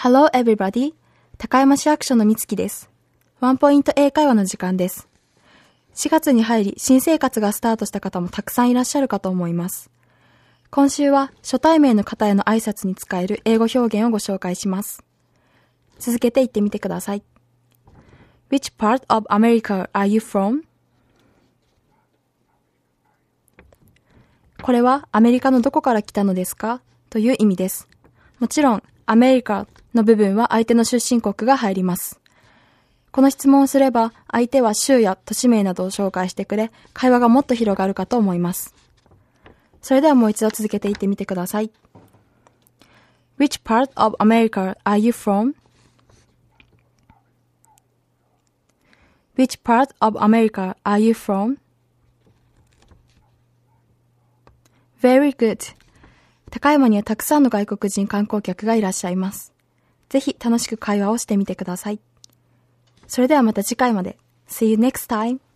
Hello everybody! 高山市役所のみつきです。ワンポイント英会話の時間です。4月に入り新生活がスタートした方もたくさんいらっしゃるかと思います。今週は初対面の方への挨拶に使える英語表現をご紹介します。続けて言ってみてください。Which part of America are you from? これはアメリカのどこから来たのですかという意味です。もちろん、アメリカの部分は相手の出身国が入ります。この質問をすれば、相手は州や都市名などを紹介してくれ、会話がもっと広がるかと思います。それではもう一度続けて言ってみてください。Which part of America are you from? Which part of America are you from? Very good. 高山にはたくさんの外国人観光客がいらっしゃいます。ぜひ楽しく会話をしてみてください。それではまた次回まで。See you next time!